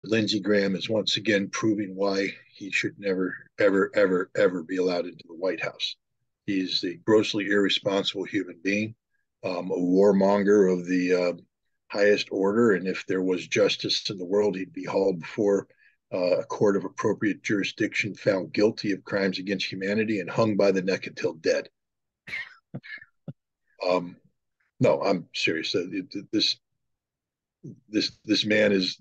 Lindsey Graham is once again proving why he should never, ever, ever, ever be allowed into the White House. He's a grossly irresponsible human being, a warmonger of the highest order. And if there was justice in the world, he'd be hauled before a court of appropriate jurisdiction, found guilty of crimes against humanity, and hung by the neck until dead. Um, no, I'm serious. This man is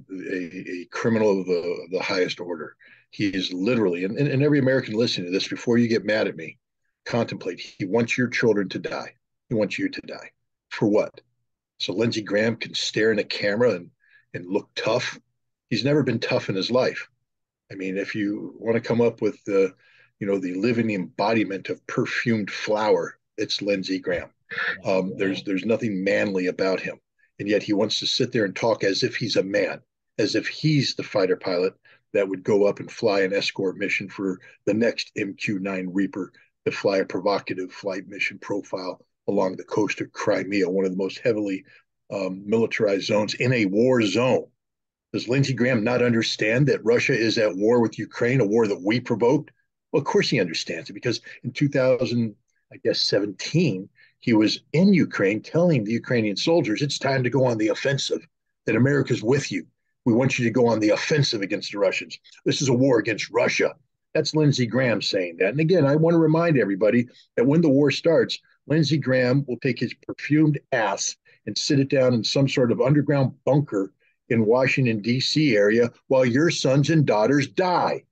a criminal of the highest order. He is literally, and every American listening to this, before you get mad at me, contemplate. He wants your children to die. He wants you to die. For what? So Lindsey Graham can stare in a camera and look tough. He's never been tough in his life. I mean, if you want to come up with the living embodiment of perfumed flower, it's Lindsey Graham. There's nothing manly about him, and yet he wants to sit there and talk as if he's a man, as if he's the fighter pilot that would go up and fly an escort mission for the next MQ-9 Reaper to fly a provocative flight mission profile along the coast of Crimea, one of the most heavily militarized zones in a war zone. Does Lindsey Graham not understand that Russia is at war with Ukraine, a war that we provoked? Well, of course he understands it, because in 2000, I guess 17, he was in Ukraine telling the Ukrainian soldiers, it's time to go on the offensive, that America's with you. We want you to go on the offensive against the Russians. This is a war against Russia. That's Lindsey Graham saying that. And again, I want to remind everybody that when the war starts, Lindsey Graham will take his perfumed ass and sit it down in some sort of underground bunker in Washington, D.C. area while your sons and daughters die.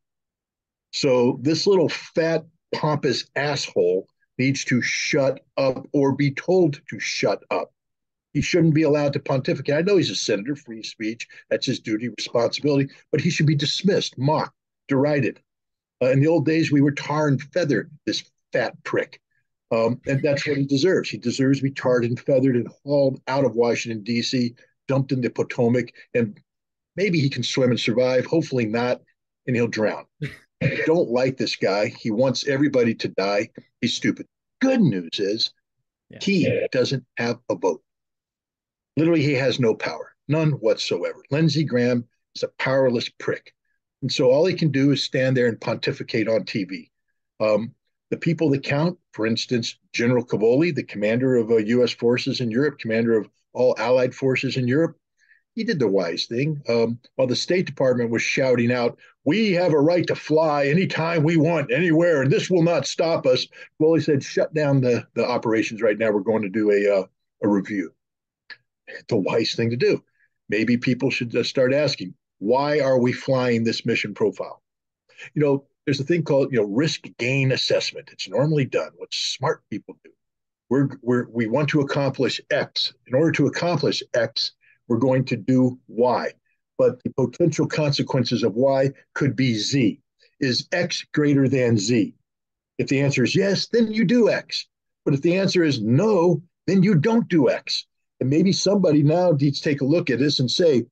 So this little fat, pompous asshole needs to shut up or be told to shut up. He shouldn't be allowed to pontificate. I know he's a senator, free speech, that's his duty, responsibility, but he should be dismissed, mocked, derided. In the old days, we were tar and feathered this fat prick. And that's what he deserves. He deserves to be tarred and feathered and hauled out of Washington, D.C., dumped in the Potomac, and maybe he can swim and survive. Hopefully not, and he'll drown. I don't like this guy. He wants everybody to die. He's stupid. Good news is he doesn't have a vote. Literally, he has no power, none whatsoever. Lindsey Graham is a powerless prick. And so all he can do is stand there and pontificate on TV. The people that count, for instance, General Cavoli, the commander of U.S. forces in Europe, commander of all allied forces in Europe, he did the wise thing. While the State Department was shouting out, we have a right to fly anytime we want, anywhere, and this will not stop us. Well, he said, shut down the operations right now. We're going to do a review. The wise thing to do. Maybe people should just start asking, why are we flying this mission profile? There's a thing called, risk gain assessment. It's normally done. What smart people do. We want to accomplish X. In order to accomplish X, we're going to do Y. But the potential consequences of Y could be Z. Is X greater than Z? If the answer is yes, then you do X. But if the answer is no, then you don't do X. And maybe somebody now needs to take a look at this and say,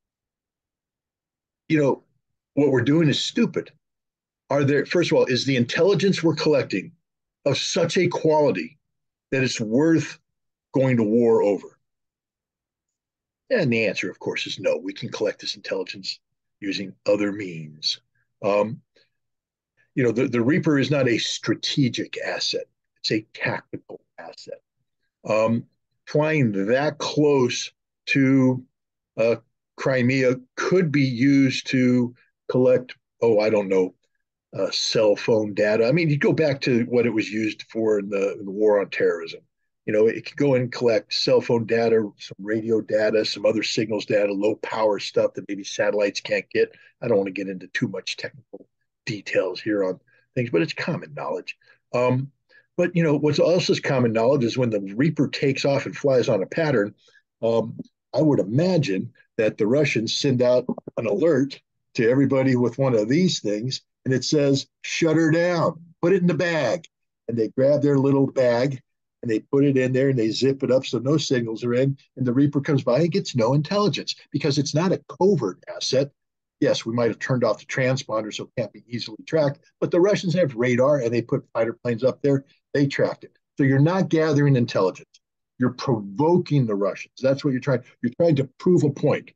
what we're doing is stupid. First of all, is the intelligence we're collecting of such a quality that it's worth going to war over? And the answer, of course, is no. We can collect this intelligence using other means. The Reaper is not a strategic asset. It's a tactical asset. Flying that close to Crimea could be used to collect, I don't know, cell phone data. I mean, you go back to what it was used for in the war on terrorism. It could go and collect cell phone data, some radio data, some other signals data, low power stuff that maybe satellites can't get. I don't want to get into too much technical details here on things, but it's common knowledge. But what's also common knowledge is when the Reaper takes off and flies on a pattern, I would imagine that the Russians send out an alert to everybody with one of these things, and it says, shut her down, put it in the bag. And they grab their little bag and they put it in there and they zip it up so no signals are in. And the Reaper comes by and gets no intelligence because it's not a covert asset. Yes, we might have turned off the transponder so it can't be easily tracked, but the Russians have radar and they put fighter planes up there. They tracked it. So you're not gathering intelligence. You're provoking the Russians. That's what you're trying. You're trying to prove a point.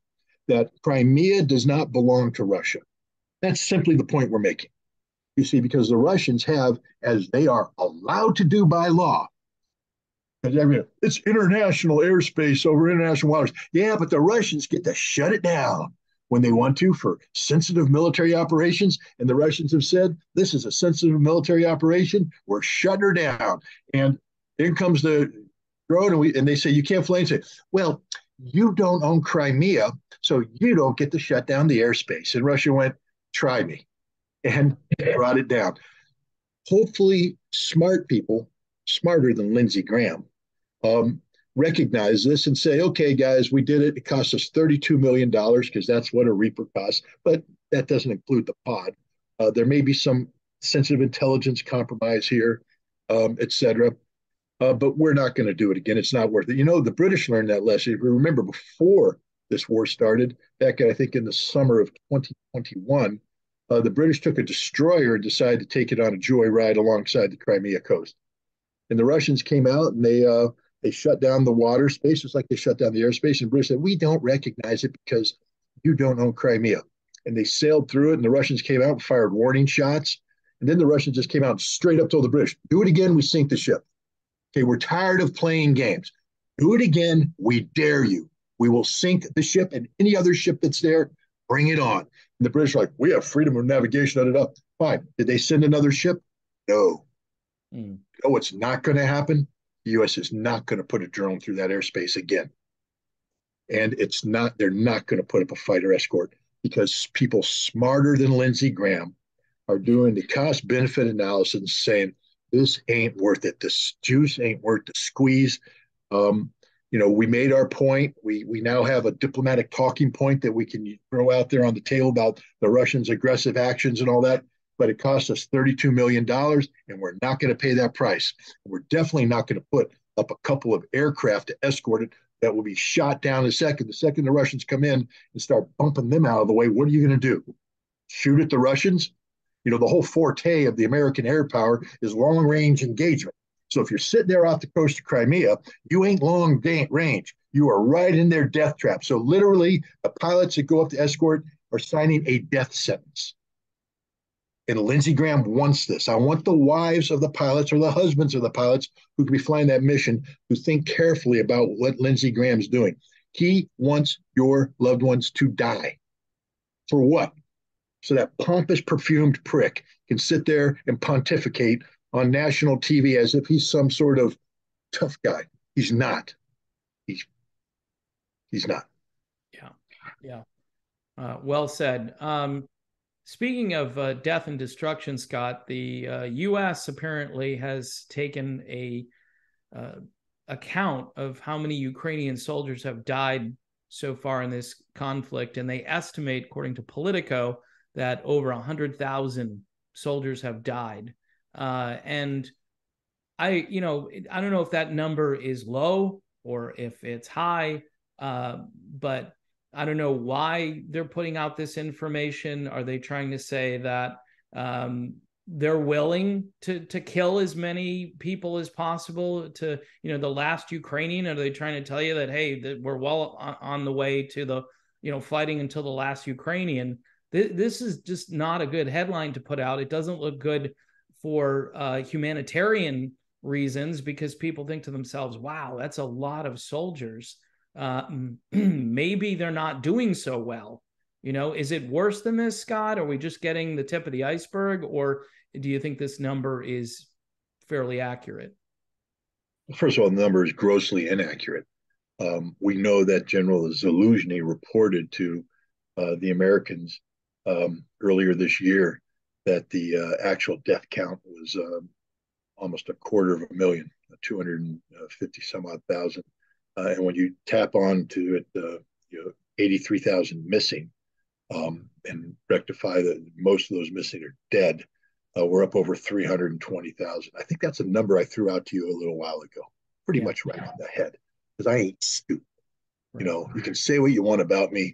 that Crimea does not belong to Russia. That's simply the point we're making. You see, because the Russians have, as they are allowed to do by law, because it's international airspace over international waters. Yeah, but the Russians get to shut it down when they want to for sensitive military operations. And the Russians have said, this is a sensitive military operation. We're shutting her down. And in comes the road, and they say, you can't fly. And say, well, you don't own Crimea, so you don't get to shut down the airspace. And Russia went, try me, and brought it down. Hopefully, smart people, smarter than Lindsey Graham, recognize this and say, okay, guys, we did it. It cost us $32 million because that's what a Reaper costs, but that doesn't include the pod. There may be some sensitive intelligence compromise here, et cetera. But we're not going to do it again. It's not worth it. You know, the British learned that lesson. If you remember, before this war started, back, I think, in the summer of 2021, the British took a destroyer and decided to take it on a joyride alongside the Crimea coast. And the Russians came out and they shut down the water space, just like they shut down the airspace. And the British said, we don't recognize it because you don't own Crimea. And they sailed through it, and the Russians came out and fired warning shots. And then the Russians just came out and straight up told the British, do it again, we sink the ship. Okay, we're tired of playing games. Do it again, we dare you. We will sink the ship and any other ship that's there, bring it on. And the British are like, we have freedom of navigation. Fine. Did they send another ship? No. You know what's not going to happen? The U.S. is not going to put a drone through that airspace again. And they're not going to put up a fighter escort because people smarter than Lindsey Graham are doing the cost benefit analysis and saying, this ain't worth it. This juice ain't worth the squeeze. We made our point. We now have a diplomatic talking point that we can throw out there on the table about the Russians' aggressive actions and all that. But it cost us $32 million, and we're not going to pay that price. We're definitely not going to put up a couple of aircraft to escort it that will be shot down the second. The second the Russians come in and start bumping them out of the way, what are you going to do? Shoot at the Russians? The whole forte of the American air power is long range engagement. So if you're sitting there off the coast of Crimea, you ain't long range. You are right in their death trap. So literally, the pilots that go up to escort are signing a death sentence. And Lindsey Graham wants this. I want the wives of the pilots or the husbands of the pilots who could be flying that mission to think carefully about what Lindsey Graham's doing. He wants your loved ones to die. For what? So that pompous, perfumed prick can sit there and pontificate on national TV as if he's some sort of tough guy. He's not. He's not. Yeah. Well said. Speaking of death and destruction, Scott, the U.S. apparently has taken a account of how many Ukrainian soldiers have died so far in this conflict, and they estimate, according to Politico, that over 100,000 soldiers have died. And I don't know if that number is low or if it's high, but I don't know why they're putting out this information. Are they trying to say that they're willing to kill as many people as possible to, the last Ukrainian? Are they trying to tell you that, hey, that we're well on the way to the, fighting until the last Ukrainian? This is just not a good headline to put out. It doesn't look good for humanitarian reasons because people think to themselves, wow, that's a lot of soldiers. Maybe they're not doing so well. Is it worse than this, Scott? Are we just getting the tip of the iceberg, or do you think this number is fairly accurate? First of all, the number is grossly inaccurate. We know that General Zaluzhny reported to the Americans earlier this year that the actual death count was almost 250,000, 250 some odd thousand. And when you tap on to it, 83,000 missing, and rectify that most of those missing are dead, we're up over 320,000. I think that's a number I threw out to you a little while ago. Pretty much right on the head, because I ain't stupid. Right. You can say what you want about me,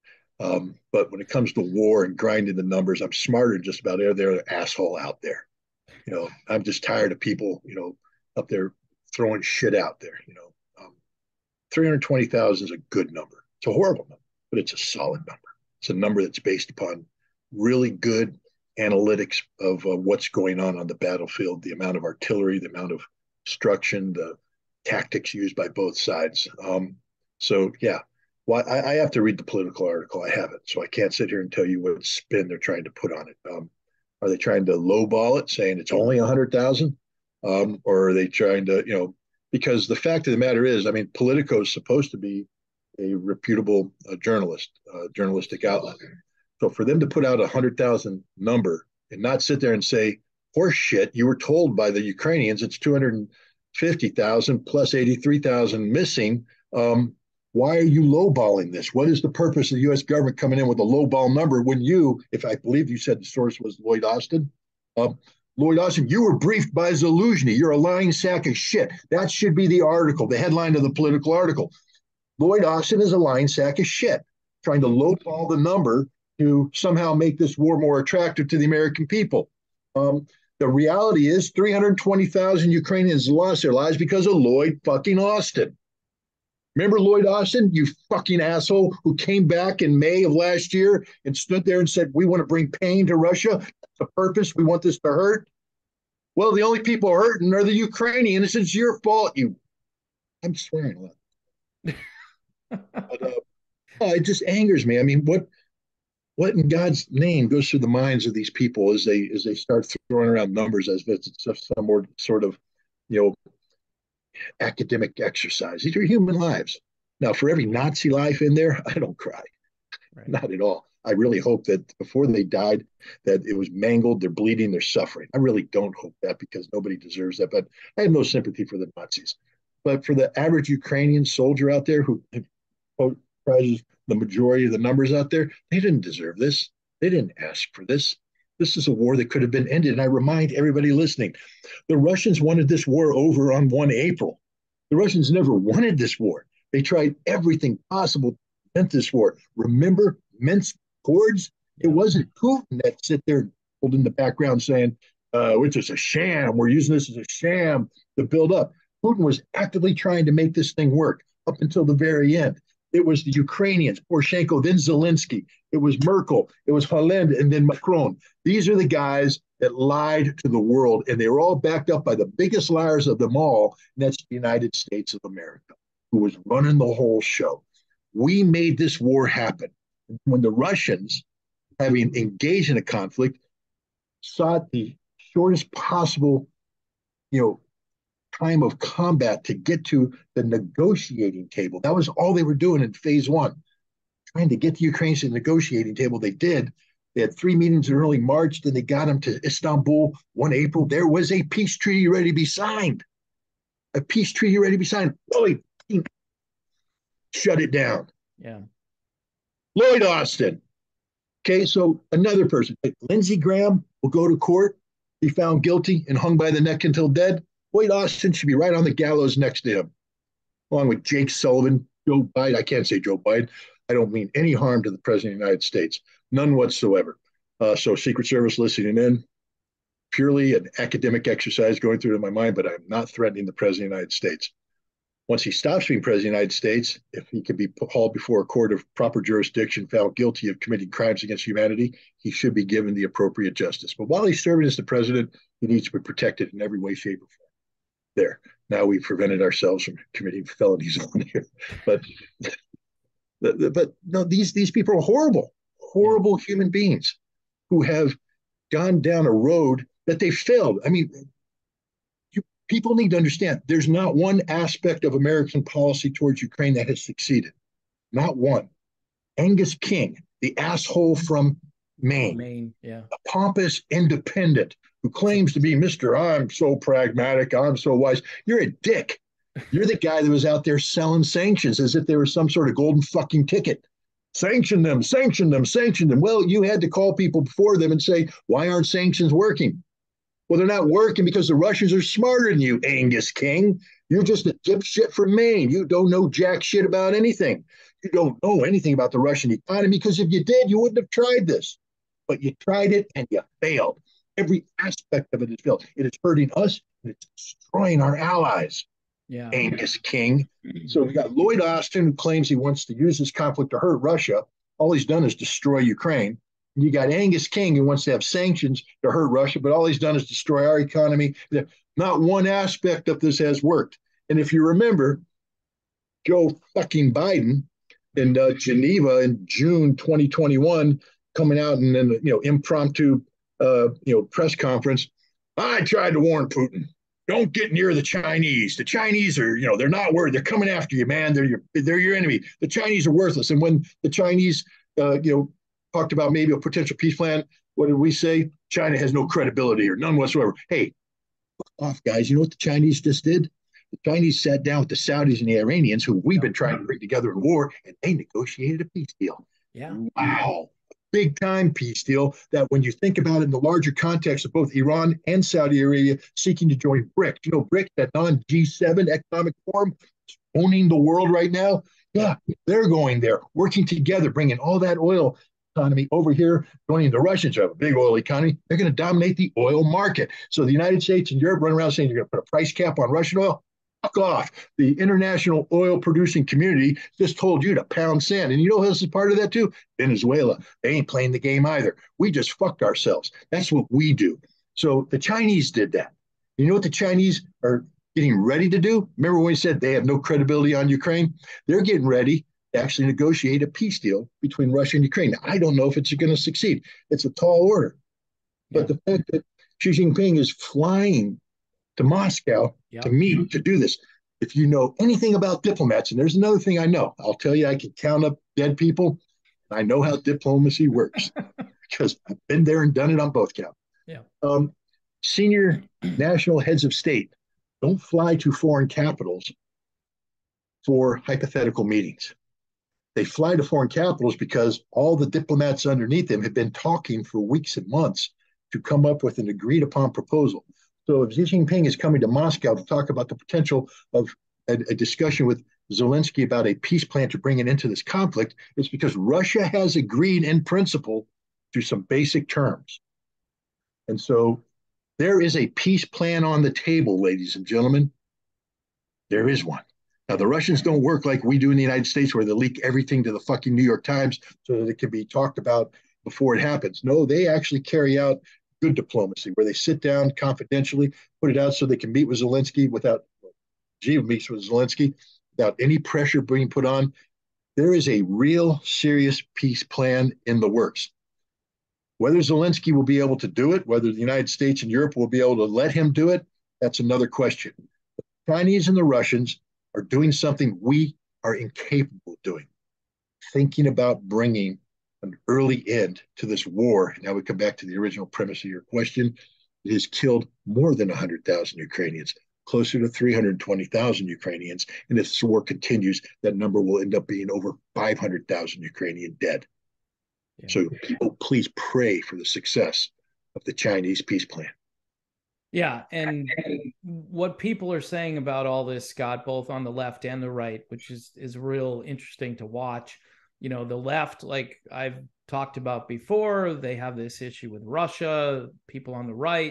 but when it comes to war and grinding the numbers, I'm smarter than just about every other asshole out there. I'm just tired of people, up there throwing shit out there. 320,000 is a good number. It's a horrible number. but it's a solid number. It's a number that's based upon really good analytics of what's going on the battlefield, the amount of artillery, the amount of destruction, the tactics used by both sides. So yeah, well, I have to read the political article. I haven't, so I can't sit here and tell you what spin they're trying to put on it. Are they trying to lowball it, saying it's only 100,000, or are they trying to, because the fact of the matter is, I mean, Politico is supposed to be a reputable journalistic outlet. So for them to put out 100,000 number and not sit there and say, horse shit, you were told by the Ukrainians it's 250,000 plus 83,000 missing. Why are you lowballing this? What is the purpose of the U.S. government coming in with a lowball number when you, if I believe you said the source was Lloyd Austin, Lloyd Austin, you were briefed by Zaluzhny. You're a lying sack of shit. That should be the article, the headline of the political article. Lloyd Austin is a lying sack of shit, trying to lowball the number to somehow make this war more attractive to the American people. The reality is 320,000 Ukrainians lost their lives because of Lloyd fucking Austin. Remember Lloyd Austin, you fucking asshole, who came back in May of last year and stood there and said, we want to bring pain to Russia. That's the purpose. We want this to hurt. Well, the only people hurting are the Ukrainians. It's your fault. I'm swearing a lot. But it just angers me. I mean, what in God's name goes through the minds of these people as they start throwing around numbers as if it's some more sort of, academic exercise? These are human lives. Now, for every Nazi life in there, I don't cry. Right. Not at all. I really hope that before they died, that it was mangled, they're bleeding, they're suffering. I really don't hope that, because nobody deserves that. But I have no sympathy for the Nazis. But for the average Ukrainian soldier out there who comprises the majority of the numbers out there, they didn't deserve this. They didn't ask for this. This is a war that could have been ended. And I remind everybody listening, the Russians wanted this war over on 1 April. The Russians never wanted this war. They tried everything possible to prevent this war. Remember Minsk Accords? It wasn't Putin that sit there in the background saying, which is a sham. We're using this as a sham to build up. Putin was actively trying to make this thing work up until the very end. It was the Ukrainians, Poroshenko, then Zelensky. It was Merkel. It was Hollande, and then Macron. These are the guys that lied to the world, and they were all backed up by the biggest liars of them all, and that's the United States of America, who was running the whole show. We made this war happen. When the Russians, having engaged in a conflict, sought the shortest possible, time of combat to get to the negotiating table. That was all they were doing in phase one, trying to get the Ukrainians to the negotiating table. They did. They had 3 meetings in early March, then they got them to Istanbul 1 April. There was a peace treaty ready to be signed. A peace treaty ready to be signed. Really shut it down. Yeah. Lloyd Austin. Okay, so another person. Lindsey Graham will go to court, be found guilty, and hung by the neck until dead. Lloyd Austin should be right on the gallows next to him, along with Jake Sullivan, Joe Biden. I can't say Joe Biden. I don't mean any harm to the President of the United States. None whatsoever. So Secret Service listening in, purely an academic exercise going through my mind, but I'm not threatening the President of the United States. Once he stops being President of the United States, if he can be hauled before a court of proper jurisdiction, found guilty of committing crimes against humanity, he should be given the appropriate justice. But while he's serving as the president, he needs to be protected in every way, shape, or form. There. Now we've prevented ourselves from committing felonies on here. But no, these people are horrible human beings who have gone down a road that they failed. I mean, people need to understand there's not one aspect of American policy towards Ukraine that has succeeded. Not one. Angus King, the asshole from Maine, yeah, a pompous independent who claims to be Mr. I'm so pragmatic, I'm so wise. You're a dick. You're the guy that was out there selling sanctions as if they were some sort of golden fucking ticket. Sanction them, sanction them, sanction them. Well, you had to call people before them and say, why aren't sanctions working? Well, they're not working because the Russians are smarter than you, Angus King. You're just a dipshit from Maine. You don't know jack shit about anything. You don't know anything about the Russian economy, because if you did, you wouldn't have tried this. But you tried it and you failed. Every aspect of it has failed. It is hurting us and it's destroying our allies. Yeah. Angus King. So we got Lloyd Austin, who claims he wants to use this conflict to hurt Russia. All he's done is destroy Ukraine. And you got Angus King, who wants to have sanctions to hurt Russia, but all he's done is destroy our economy. Not one aspect of this has worked. And if you remember, Joe fucking Biden in Geneva in June 2021, coming out in an impromptu press conference, I tried to warn Putin, don't get near the Chinese. The Chinese are, they're not worth. They're coming after you, man. They're your enemy. The Chinese are worthless. And when the Chinese, talked about maybe a potential peace plan, what did we say? China has no credibility or none whatsoever. Hey, fuck off, guys. You know what the Chinese just did? The Chinese sat down with the Saudis and the Iranians, who we've been trying to bring together in war, and they negotiated a peace deal. Yeah. Wow. Big time peace deal that when you think about it in the larger context of both Iran and Saudi Arabia seeking to join BRICS, BRICS, that non-G7 economic forum, owning the world right now. Yeah, they're going there, working together, bringing all that oil economy over here, joining the Russians, who have a big oil economy. They're going to dominate the oil market. So the United States and Europe run around saying you're going to put a price cap on Russian oil. Fuck off. The international oil producing community just told you to pound sand. And you know who else is part of that too? Venezuela. They ain't playing the game either. We just fucked ourselves. That's what we do. So the Chinese did that. You know what the Chinese are getting ready to do? Remember when we said they have no credibility on Ukraine? They're getting ready to actually negotiate a peace deal between Russia and Ukraine. Now, I don't know if it's going to succeed. It's a tall order. But the fact that Xi Jinping is flying to Moscow to meet, to do this. If you know anything about diplomats, and there's another thing I know, I'll tell you, I can count up dead people. I know how diplomacy works because I've been there and done it on both counts. Yeah. Senior national heads of state don't fly to foreign capitals for hypothetical meetings. They fly to foreign capitals because all the diplomats underneath them have been talking for weeks and months to come up with an agreed upon proposal. So if Xi Jinping is coming to Moscow to talk about the potential of a discussion with Zelensky about a peace plan to bring it into this conflict, it's because Russia has agreed in principle to some basic terms. And so there is a peace plan on the table, ladies and gentlemen. There is one. Now, the Russians don't work like we do in the United States, where they leak everything to the fucking New York Times so that it can be talked about before it happens. No, they actually carry out good diplomacy, where they sit down confidentially, put it out so they can meet with Zelensky without, Xi meets with Zelensky without any pressure being put on. There is a real serious peace plan in the works. Whether Zelensky will be able to do it, whether the United States and Europe will be able to let him do it, that's another question. The Chinese and the Russians are doing something we are incapable of doing, thinking about bringing an early end to this war. Now we come back to the original premise of your question. It has killed more than 100,000 Ukrainians, closer to 320,000 Ukrainians. And if this war continues, that number will end up being over 500,000 Ukrainian dead. Yeah. So people, please pray for the success of the Chinese peace plan. Yeah, and what people are saying about all this, Scott, both on the left and the right, which is real interesting to watch. The left, like I've talked about before, they have this issue with Russia, people on the right,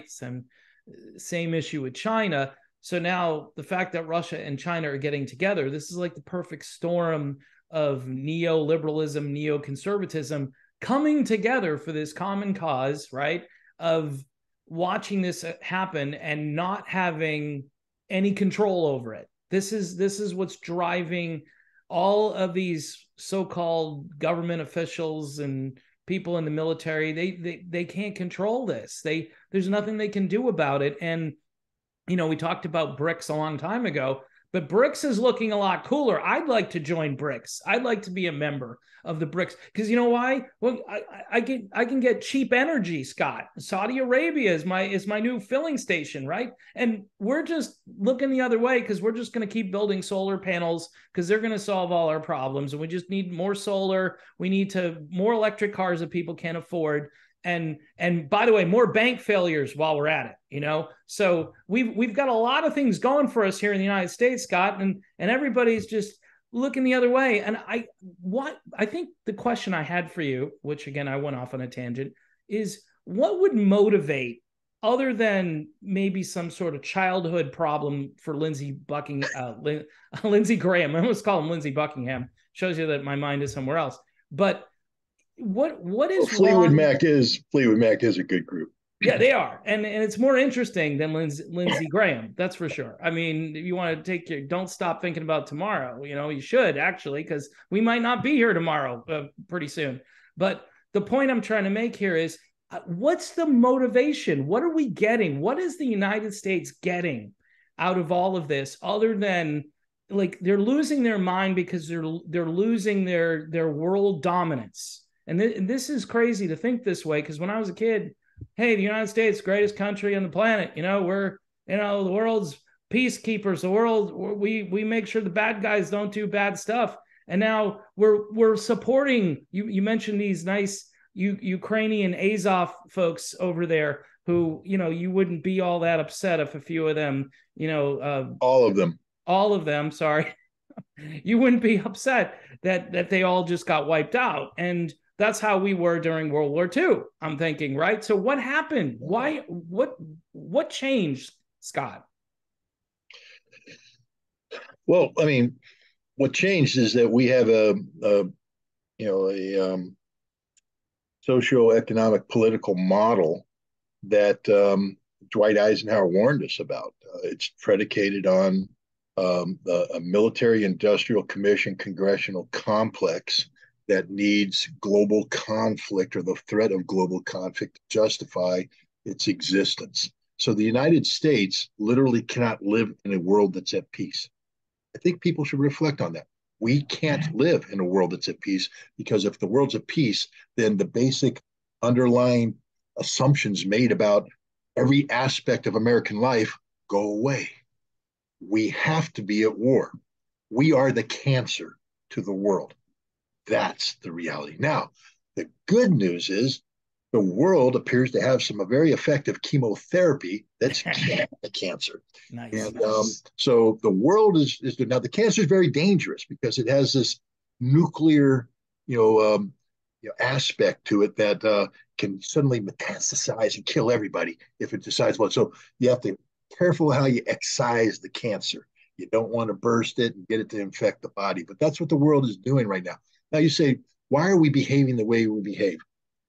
same issue with China. So now the fact that Russia and China are getting together, this is like the perfect storm of neoliberalism, neoconservatism coming together for this common cause, right? Of watching this happen and not having any control over it. This is what's driving all of these so-called government officials and people in the military. They can't control this. There's nothing they can do about it. And we talked about BRICS a long time ago, but BRICS is looking a lot cooler. I'd like to join BRICS. I'd like to be a member of the BRICS because you know why? Well, I can get cheap energy, Scott. Saudi Arabia is my new filling station, right? And we're just looking the other way because we're just going to keep building solar panels because they're going to solve all our problems. And we just need more solar. We need more electric cars that people can't afford. And by the way, more bank failures while we're at it, So we've got a lot of things going for us here in the United States, Scott, and everybody's just looking the other way. And I think the question I had for you, which again I went off on a tangent, is what would motivate other than maybe some sort of childhood problem for Lindsey Graham. I almost call him Lindsey Buckingham. Shows you that my mind is somewhere else. But what is wrong? Fleetwood Mac is a good group. Yeah, they are, and it's more interesting than Lindsey Graham. That's for sure. I mean, if you want to don't stop thinking about tomorrow. You should actually, because we might not be here tomorrow pretty soon. But the point I'm trying to make here is, what's the motivation? What are we getting? What is the United States getting out of all of this, other than like they're losing their mind because they're losing their world dominance? And this is crazy to think this way, because when I was a kid, hey, the United States, greatest country on the planet. We're, the world's peacekeepers. The world, we make sure the bad guys don't do bad stuff. And now we're supporting. You mentioned these nice Ukrainian Azov folks over there who, you wouldn't be all that upset if a few of them, all of them. Sorry, you wouldn't be upset that they all just got wiped out. And that's how we were during World War II, I'm thinking, right? So what happened? Why? What changed, Scott? Well, I mean, what changed is that we have a socioeconomic political model that Dwight Eisenhower warned us about. It's predicated on a military-industrial commission congressional complex that needs global conflict or the threat of global conflict to justify its existence. So the United States literally cannot live in a world that's at peace. I think people should reflect on that. We can't live in a world that's at peace, because if the world's at peace, then the basic underlying assumptions made about every aspect of American life go away. We have to be at war. We are the cancer to the world. That's the reality. Now, the good news is the world appears to have some very effective chemotherapy that's the cancer. Nice. And so the world is good. Now, the cancer is very dangerous because it has this nuclear, aspect to it that can suddenly metastasize and kill everybody if it decides what. So you have to be careful how you excise the cancer. You don't want to burst it and get it to infect the body. But that's what the world is doing right now. Now you say, why are we behaving the way we behave?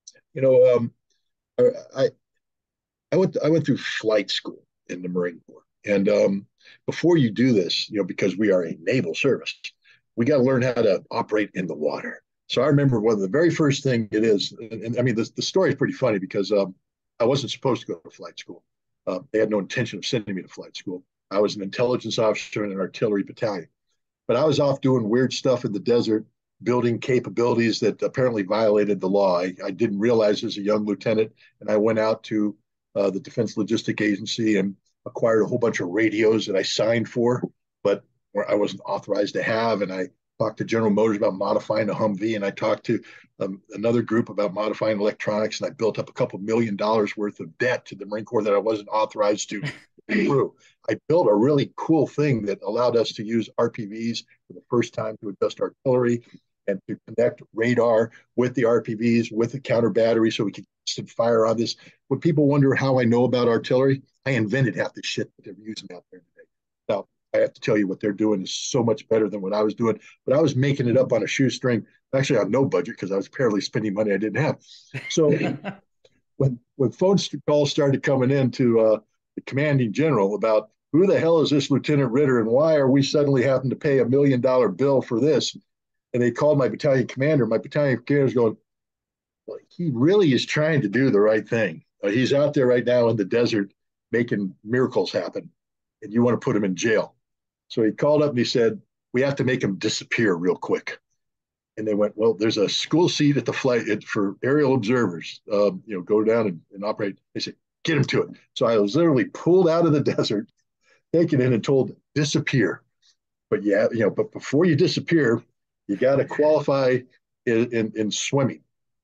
I went through flight school in the Marine Corps, and before you do this, because we are a naval service, we got to learn how to operate in the water. So I remember one of the very first thing it is, and I mean the story is pretty funny because I wasn't supposed to go to flight school. They had no intention of sending me to flight school. I was an intelligence officer in an artillery battalion, but I was off doing weird stuff in the desert, building capabilities that apparently violated the law. I didn't realize as a young lieutenant, and I went out to the Defense Logistic Agency and acquired a whole bunch of radios that I signed for, but where I wasn't authorized to have. And I talked to General Motors about modifying a Humvee, and I talked to another group about modifying electronics, and I built up a couple $1 million worth of debt to the Marine Corps that I wasn't authorized to through. I built a really cool thing that allowed us to use RPVs for the first time to adjust artillery and to connect radar with the RPVs with the counter battery so we could instant fire on this. When people wonder how I know about artillery, I invented half the shit that they're using out there today. Now, I have to tell you, what they're doing is so much better than what I was doing, but I was making it up on a shoestring, actually on no budget, because I was apparently spending money I didn't have. So when phone calls started coming in to the commanding general about who the hell is this Lieutenant Ritter and why are we suddenly having to pay $1 million bill for this? And they called my battalion commander. My battalion commander's going, well, he really is trying to do the right thing. He's out there right now in the desert making miracles happen, and you want to put him in jail. So he called up and he said, we have to make him disappear real quick. And they went, well, there's a school seat at the flight for aerial observers, go down and operate. They said, get him to it. So I was literally pulled out of the desert, taken in and told, disappear. But but before you disappear, you got to qualify in swimming.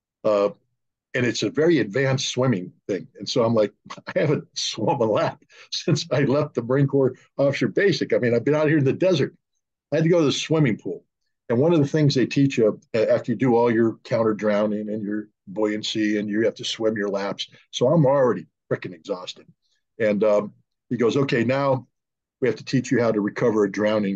And it's a very advanced swimming thing. And so I'm like, I haven't swum a lap since I left the Marine Corps Officer Basic. I mean, I've been out here in the desert. I had to go to the swimming pool. And one of the things they teach you after you do all your counter drowning and your buoyancy and you have to swim your laps. So I'm already freaking exhausted. And he goes, okay, now we have to teach you how to recover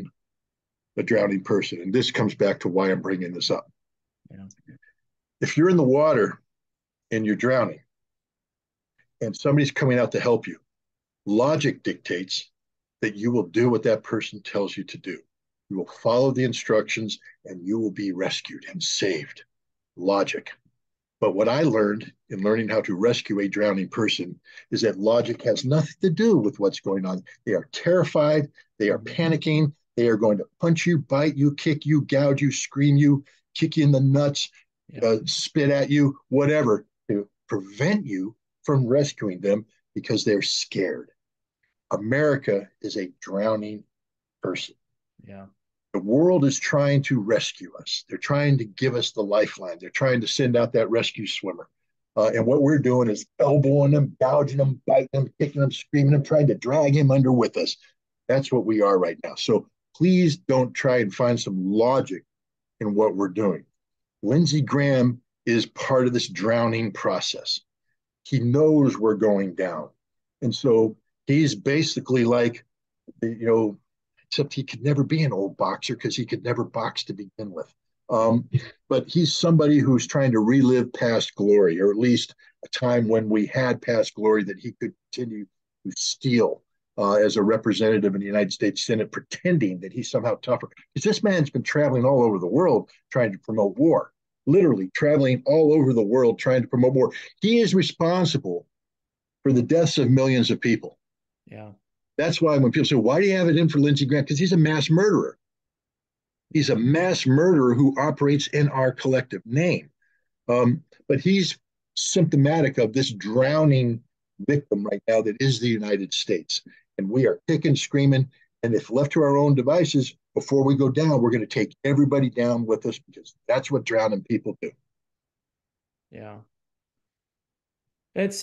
a drowning person. And this comes back to why I'm bringing this up. Yeah. If you're in the water and you're drowning and somebody's coming out to help you, logic dictates that you will do what that person tells you to do. You will follow the instructions and you will be rescued and saved. Logic. But what I learned in learning how to rescue a drowning person is that logic has nothing to do with what's going on. They are terrified. They are panicking. They are going to punch you, bite you, kick you, gouge you, scream you, kick you in the nuts, spit at you, whatever, to prevent you from rescuing them because they're scared. America is a drowning person. Yeah. The world is trying to rescue us. They're trying to give us the lifeline. They're trying to send out that rescue swimmer. And what we're doing is elbowing them, gouging them, biting them, kicking them, screaming them, trying to drag him under with us. That's what we are right now. So please don't try and find some logic in what we're doing. Lindsey Graham is part of this drowning process. He knows we're going down. And so he's basically like, except he could never be an old boxer because he could never box to begin with. But he's somebody who's trying to relive past glory, or at least a time when we had past glory that he could continue to steal as a representative in the United States Senate, pretending that he's somehow tougher. Because this man's been traveling all over the world trying to promote war, literally traveling all over the world trying to promote war. He is responsible for the deaths of millions of people. Yeah. That's why when people say, why do you have it in for Lindsey Graham? Because he's a mass murderer. He's a mass murderer who operates in our collective name. But he's symptomatic of this drowning victim right now that is the United States. And we are kicking, screaming. And if left to our own devices, before we go down, we're going to take everybody down with us because that's what drowning people do. Yeah. It's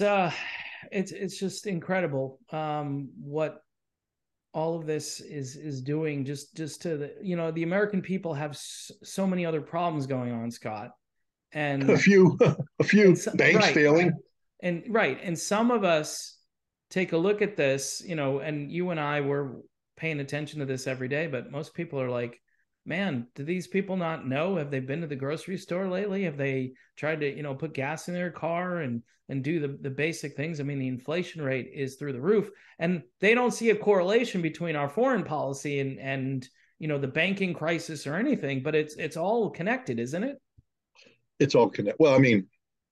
just incredible what all of this is doing just to the American people have so many other problems going on, Scott, and a few banks right, failing, and some of us take a look at this, and you and I were paying attention to this every day, but most people are like, man, do these people not know? Have they been to the grocery store lately? Have they tried to, put gas in their car and do the basic things? I mean, the inflation rate is through the roof, and they don't see a correlation between our foreign policy and the banking crisis or anything, but it's all connected, isn't it? It's all connected. Well, I mean,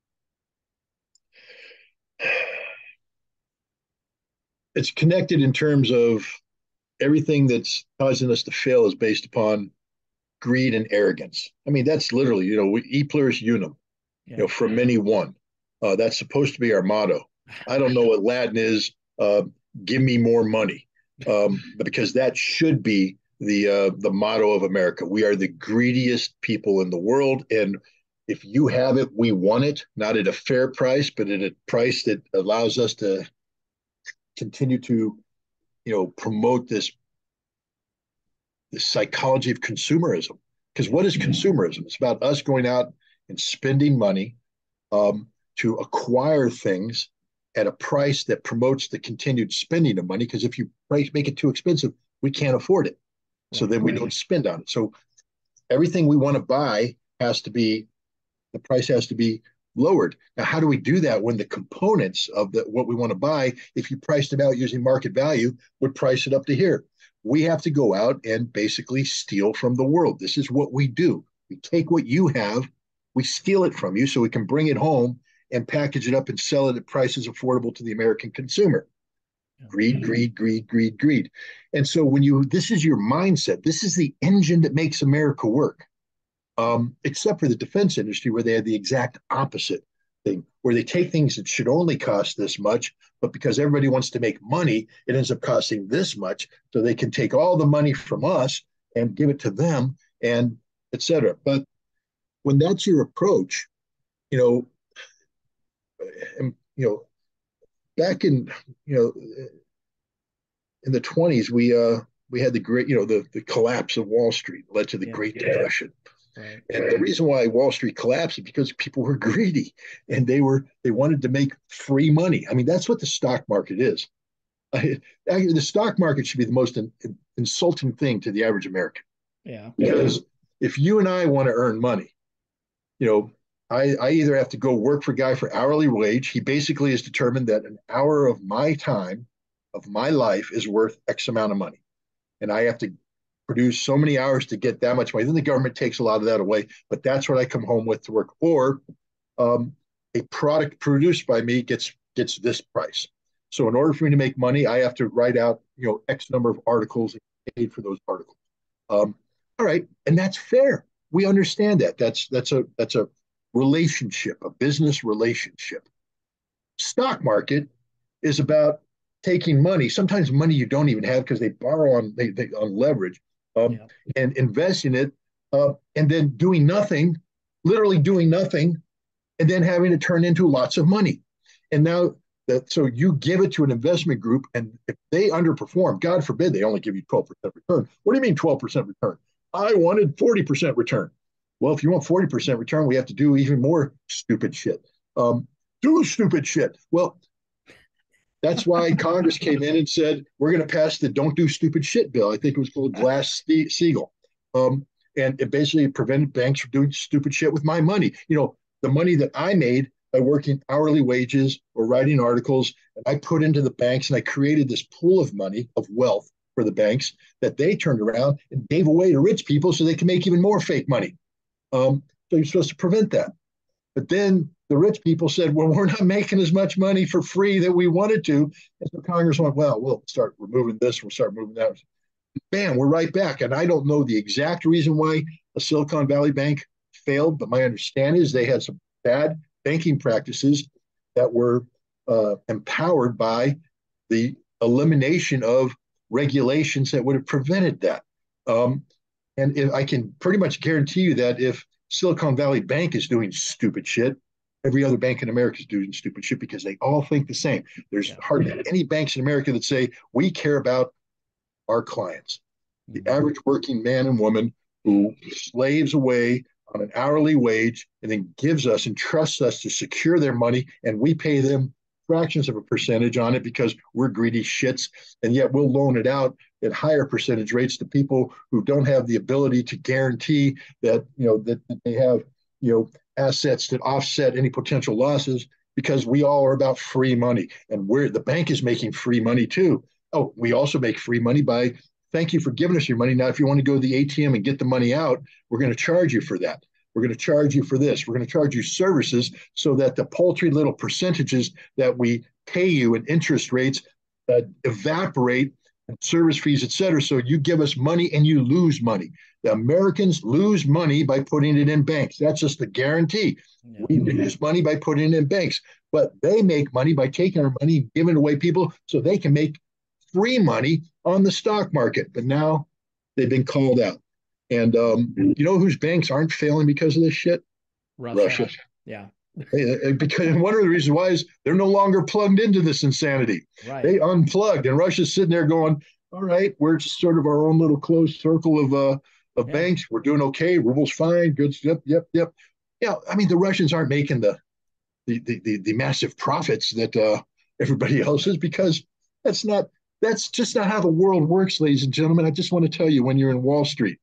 it's connected in terms of everything that's causing us to fail is based upon greed and arrogance. I mean, that's literally, e pluribus unum, from many one. That's supposed to be our motto. I don't know what Latin is. Give me more money, but because that should be the motto of America. We are the greediest people in the world, and if you have it, we want it, not at a fair price, but at a price that allows us to continue to, promote this psychology of consumerism. Because what is consumerism? It's about us going out and spending money to acquire things at a price that promotes the continued spending of money. Because if you make it too expensive, we can't afford it. So then we don't spend on it. So everything we want to buy the price has to be lowered. Now, how do we do that when the components of what we want to buy, if you priced them out using market value, would price it up to here? We have to go out and basically steal from the world. This is what we do. We take what you have, we steal it from you so we can bring it home and package it up and sell it at prices affordable to the American consumer. Greed, greed, greed, greed, greed. And so this is your mindset. This is the engine that makes America work. Except for the defense industry, where they have the exact opposite thing, where they take things that should only cost this much, but because everybody wants to make money, it ends up costing this much, so they can take all the money from us and give it to them, and et cetera. But when that's your approach, and, back in in the 20s, we had the great, the collapse of Wall Street led to the Great Depression. Right. And the reason why Wall Street collapsed is because people were greedy and they wanted to make free money. I mean, that's what the stock market is. The stock market should be the most insulting thing to the average American. Yeah. Because if you and I want to earn money, you know, I either have to go work for a guy for hourly wage. He basically has determined that an hour of my time, of my life, is worth X amount of money. And I have to produce so many hours to get that much money. Then the government takes a lot of that away, but that's what I come home with to work. Or a product produced by me gets this price. So in order for me to make money, I have to write out X number of articles and get paid for those articles. All right, and that's fair. We understand that. That's a relationship, a business relationship. Stock market is about taking money, sometimes money you don't even have because they borrow on on leverage, Yeah. and investing it, and then doing nothing, literally doing nothing, and then having it turn into lots of money. And now so you give it to an investment group, and if they underperform, God forbid they only give you 12% return. What do you mean 12% return? I wanted 40% return. Well, if you want 40% return, we have to do even more stupid shit. Do stupid shit. Well, that's why Congress came in and said, we're going to pass the Don't Do Stupid Shit bill. I think it was called Glass-Steagall. And it basically prevented banks from doing stupid shit with my money. The money that I made by working hourly wages or writing articles, and I put into the banks, and I created this pool of money, of wealth for the banks that they turned around and gave away to rich people so they can make even more fake money. So you're supposed to prevent that. But then the rich people said, well, we're not making as much money for free that we wanted to. And so Congress went, well, we'll start removing this, we'll start moving that. Bam, we're right back. And I don't know the exact reason why a Silicon Valley bank failed, but my understanding is they had some bad banking practices that were empowered by the elimination of regulations that would have prevented that. And I can pretty much guarantee you that if Silicon Valley Bank is doing stupid shit, every other bank in America is doing stupid shit because they all think the same. There's hardly any banks in America that say, we care about our clients. The average working man and woman who slaves away on an hourly wage and then gives us and trusts us to secure their money, and we pay them fractions of a percentage on it because we're greedy shits, and yet we'll loan it out at higher percentage rates to people who don't have the ability to guarantee that that they have assets that offset any potential losses, because we all are about free money, and the bank is making free money too. Oh, we also make free money by, thank you for giving us your money. Now, if you want to go to the ATM and get the money out, we're going to charge you for that. We're going to charge you for this. We're going to charge you services, so that the paltry little percentages that we pay you in interest rates evaporate, and service fees, et cetera. So you give us money and you lose money. The Americans lose money by putting it in banks. That's just the guarantee. Yeah. We lose money by putting it in banks, but they make money by taking our money and giving it away people so they can make free money on the stock market. But now they've been called out. And you know whose banks aren't failing because of this shit? Russia. Yeah. Because one of the reasons why is they're no longer plugged into this insanity. Right. They unplugged, and Russia's sitting there going, all right, we're just sort of our own little closed circle of banks. We're doing okay. Ruble's fine. Good. Yep. Yeah. I mean, the Russians aren't making the massive profits that everybody else is, because that's just not how the world works, ladies and gentlemen. I just want to tell you, when you're in Wall Street,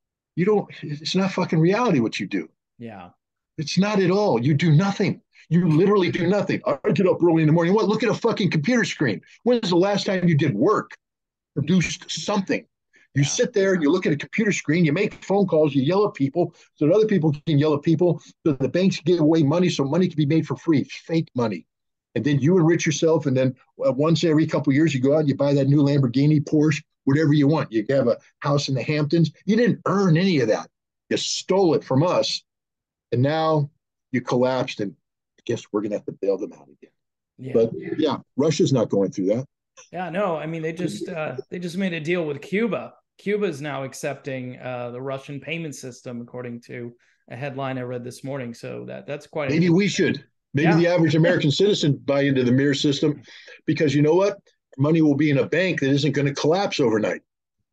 it's not fucking reality what you do. Yeah. It's not at all. You do nothing. You literally do nothing. I get up early in the morning. What? Look at a fucking computer screen. When's the last time you did work, produced something? You sit there, you look at a computer screen, you make phone calls, you yell at people so that other people can yell at people, so the banks give away money so money can be made for free, fake money. And then you enrich yourself, and then once every couple of years you go out and you buy that new Lamborghini, Porsche, whatever you want. You have a house in the Hamptons. You didn't earn any of that. You stole it from us. And now you collapsed, and I guess we're going to have to bail them out again. Yeah. But yeah, Russia's not going through that. Yeah, no, I mean, they just made a deal with Cuba. Cuba is now accepting the Russian payment system, according to a headline I read this morning. So that's quite. Maybe we should. Maybe the average American citizen buy into the mirror system, because you know what? Money will be in a bank that isn't going to collapse overnight.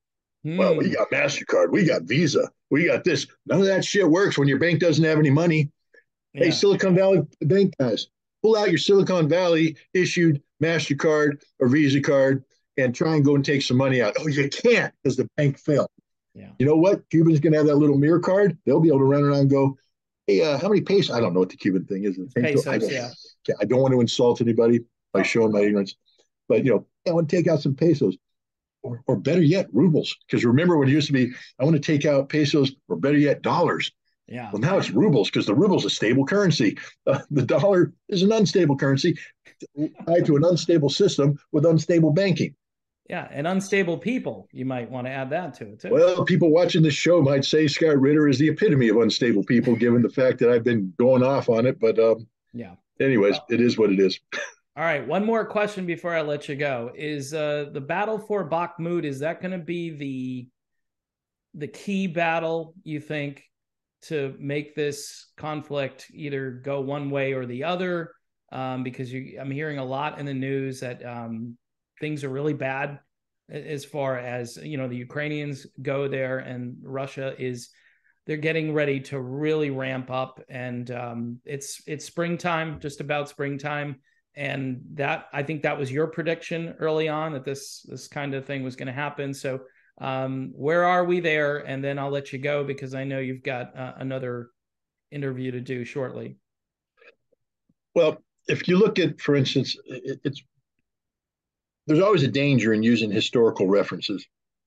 Well, we Hmm. got MasterCard, we got Visa, we got this. None of that shit works when your bank doesn't have any money. Hey, Yeah. Silicon Valley Bank guys, pull out your Silicon Valley issued MasterCard or Visa card and try and go and take some money out. Oh, you can't because the bank failed. Yeah. You know what? Cubans going to have that little mirror card. They'll be able to run around and go, hey, how many pesos? I don't know what the Cuban thing is. It's pesos. Yeah. I don't want to insult anybody by showing my ignorance, but I want to take out some pesos. Or better yet, rubles. Because remember when it used to be, I want to take out pesos, or better yet, dollars. Yeah. Well, now it's rubles because the ruble is a stable currency. The dollar is an unstable currency tied to an unstable system with unstable banking. Yeah. And unstable people. You might want to add that to it too. Well, people watching this show might say Scott Ritter is the epitome of unstable people, given the fact that I've been going off on it. But Yeah. anyways, Well, it is what it is. all right. One more question before I let you go. Is the battle for Bakhmut, is that going to be the key battle, you think, to make this conflict either go one way or the other? Because I'm hearing a lot in the news that things are really bad as far as the Ukrainians go there, and Russia is they're getting ready to really ramp up, and it's springtime, just about springtime, and that I think that was your prediction early on that this kind of thing was going to happen. So where are we there? And then I'll let you go because I know you've got another interview to do shortly. Well, if you look at, for instance, it's there's always a danger in using historical references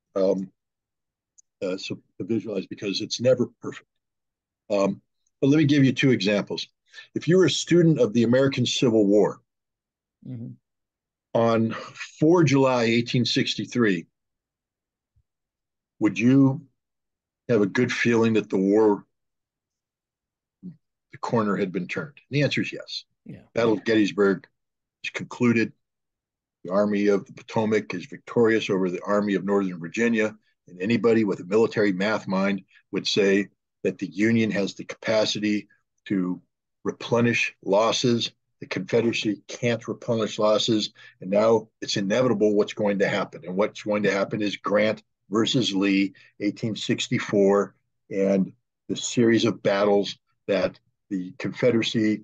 so to visualize because it's never perfect. But let me give you two examples. If you were a student of the American Civil War, mm-hmm. on 4 July 1863, would you have a good feeling that the corner had been turned? And the answer is yes. Yeah. Battle of Gettysburg is concluded. The Army of the Potomac is victorious over the Army of Northern Virginia. And anybody with a military math mind would say that the Union has the capacity to replenish losses. The Confederacy can't replenish losses. And now it's inevitable what's going to happen. And what's going to happen is Grant versus Lee, 1864, and the series of battles that the Confederacy,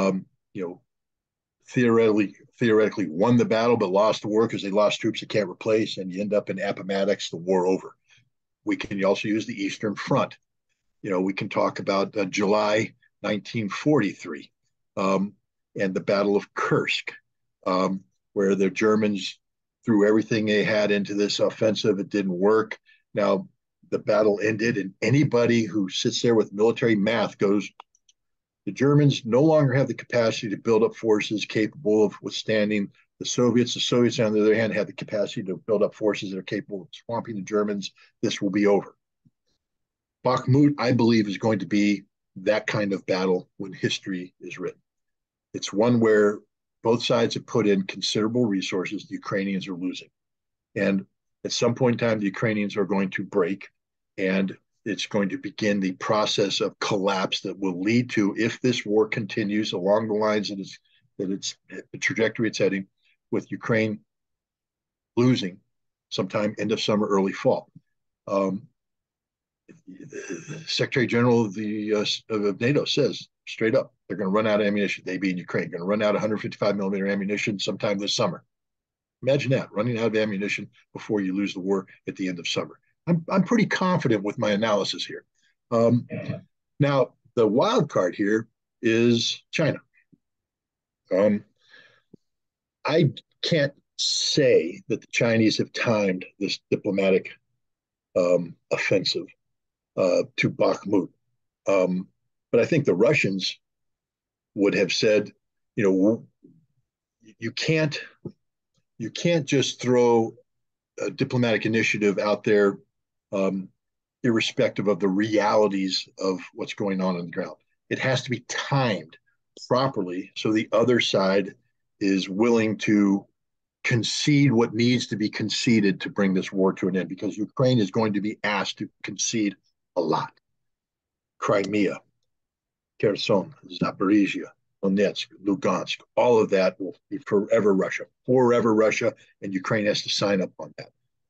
theoretically won the battle, but lost the war because they lost troops they can't replace, and you end up in Appomattox, the war over. We can also use the Eastern Front. We can talk about July 1943 and the Battle of Kursk, where the Germans threw everything they had into this offensive. It didn't work. Now, the battle ended, and anybody who sits there with military math goes, the Germans no longer have the capacity to build up forces capable of withstanding the Soviets. The Soviets, on the other hand, have the capacity to build up forces that are capable of swamping the Germans. This will be over. Bakhmut, I believe, is going to be that kind of battle when history is written. It's one where both sides have put in considerable resources. The Ukrainians are losing. And at some point in time, the Ukrainians are going to break, and it's going to begin the process of collapse that will lead to, if this war continues along the lines that it's the trajectory it's heading, with Ukraine losing sometime end of summer, early fall. The Secretary General of NATO says straight up, they're going to run out of ammunition. They being Ukraine, going to run out of 155 millimeter ammunition sometime this summer. Imagine that, running out of ammunition before you lose the war at the end of summer. I'm pretty confident with my analysis here. Now, the wild card here is China. I can't say that the Chinese have timed this diplomatic offensive to Bakhmut. But I think the Russians would have said, you can't just throw a diplomatic initiative out there irrespective of the realities of what's going on the ground. It has to be timed properly so the other side is willing to concede what needs to be conceded to bring this war to an end, because Ukraine is going to be asked to concede a lot. Crimea, Kherson, Zaporizhia, Donetsk, Lugansk, all of that will be forever Russia, and Ukraine has to sign up on that.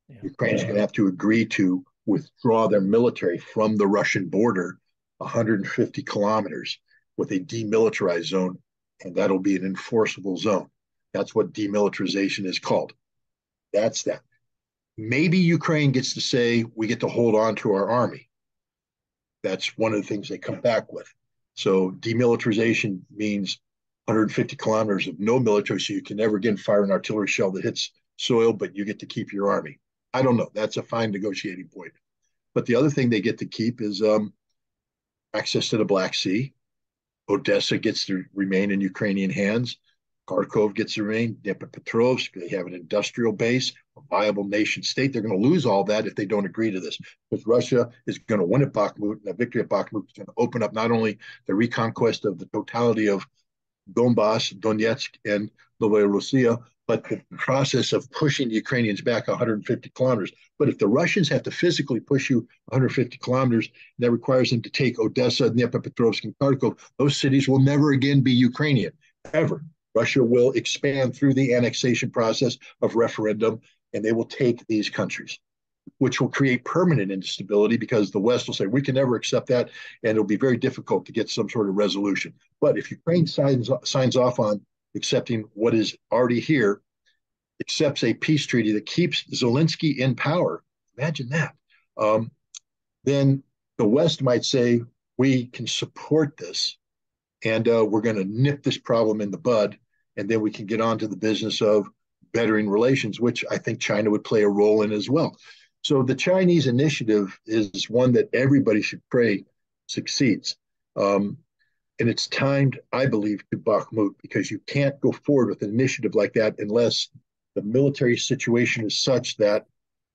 Yeah. Ukraine's going to have to agree to withdraw their military from the Russian border 150 kilometers with a demilitarized zone, and that'll be an enforceable zone. That's what demilitarization is called. That's that. Maybe Ukraine gets to say, we get to hold on to our army. That's one of the things they come back with. So demilitarization means 150 kilometers of no military, so you can never again fire an artillery shell that hits soil, but you get to keep your army. I don't know. That's a fine negotiating point. But the other thing they get to keep is access to the Black Sea. Odessa gets to remain in Ukrainian hands. Kharkov gets to remain. Dnipropetrovsk, they have an industrial base, a viable nation state. They're going to lose all that if they don't agree to this, because Russia is going to win at Bakhmut, and a victory at Bakhmut is going to open up not only the reconquest of the totality of Donbass, Donetsk, and Novorossiya, but the process of pushing the Ukrainians back 150 kilometers. But if the Russians have to physically push you 150 kilometers, that requires them to take Odessa, Dnipropetrovsk, and Kharkov. Those cities will never again be Ukrainian, ever. Russia will expand through the annexation process of referendum, and they will take these countries, which will create permanent instability because the West will say, we can never accept that, and it'll be very difficult to get some sort of resolution. But if Ukraine signs off on accepting what is already here, accepts a peace treaty that keeps Zelensky in power, imagine that, then the West might say, we can support this, and we're going to nip this problem in the bud, and then we can get on to the business of bettering relations, which I think China would play a role in as well. So the Chinese initiative is one that everybody should pray succeeds. And it's timed, I believe, to Bakhmut, because you can't go forward with an initiative like that unless the military situation is such that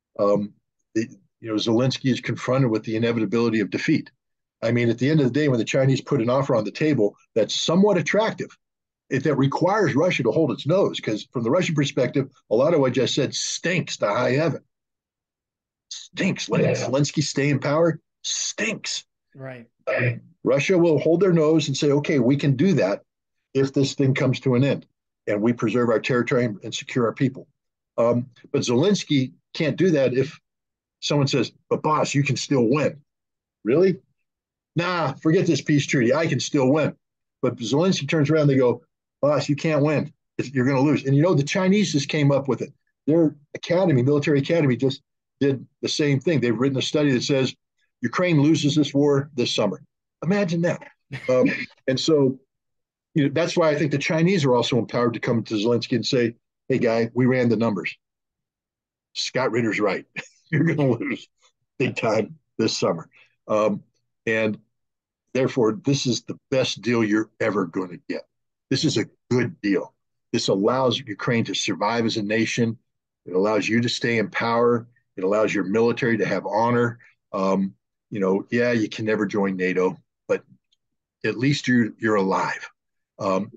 Zelensky is confronted with the inevitability of defeat. I mean, at the end of the day, when the Chinese put an offer on the table that's somewhat attractive, that requires Russia to hold its nose, because from the Russian perspective, a lot of what I just said stinks to high heaven. Stinks. Letting Zelensky stay in power stinks. Right. Russia will hold their nose and say, okay, we can do that if this thing comes to an end and we preserve our territory and secure our people. But Zelensky can't do that if someone says, but boss, you can still win. Really? Nah, forget this peace treaty. I can still win. But Zelensky turns around and they go, boss, you can't win. You're going to lose. And the Chinese just came up with it. Their academy, military academy, just did the same thing. They've written a study that says Ukraine loses this war this summer. Imagine that. And so that's why I think the Chinese are also empowered to come to Zelensky and say, hey, guy, we ran the numbers. Scott Ritter's right. You're going to lose big time this summer. And therefore, this is the best deal you're ever going to get. This is a good deal. This allows Ukraine to survive as a nation. It allows you to stay in power. It allows your military to have honor. Yeah, you can never join NATO, but at least you're alive. And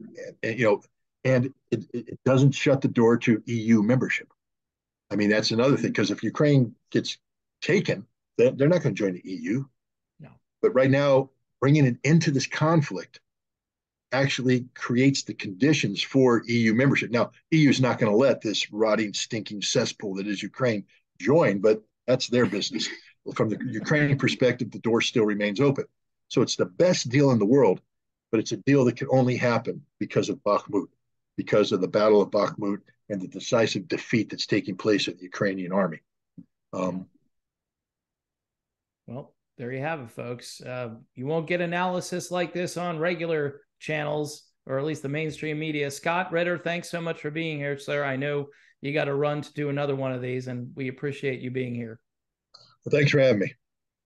it doesn't shut the door to EU membership. I mean, that's another thing, because if Ukraine gets taken, they're not going to join the EU. No. But right now, bringing it into this conflict actually creates the conditions for EU membership. Now, EU is not going to let this rotting, stinking cesspool that is Ukraine join, but that's their business. From the Ukrainian perspective, the door still remains open. So it's the best deal in the world, but it's a deal that can only happen because of Bakhmut, because of the Battle of Bakhmut and the decisive defeat that's taking place in the Ukrainian army. Well, there you have it, folks. You won't get analysis like this on regular channels, or at least the mainstream media. Scott Ritter, thanks so much for being here, sir. I know you got to run to do another one of these, and we appreciate you being here. Well, thanks for having me.